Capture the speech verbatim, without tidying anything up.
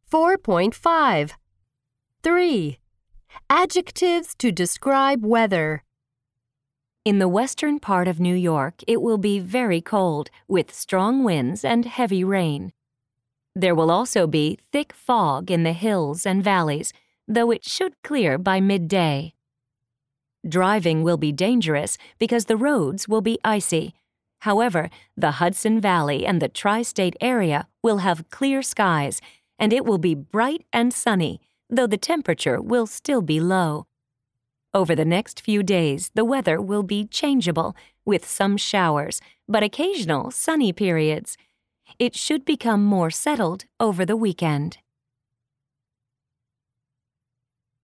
four point five. three. Adjectives to describe weather. In the western part of New York, it will be very cold, with strong winds and heavy rain. There will also be thick fog in the hills and valleys, though it should clear by midday. Driving will be dangerous because the roads will be icy. However, the Hudson Valley and the tri-state area will have clear skies, and it will be bright and sunny, though the temperature will still be low. Over the next few days, the weather will be changeable, with some showers, but occasional sunny periods. It should become more settled over the weekend.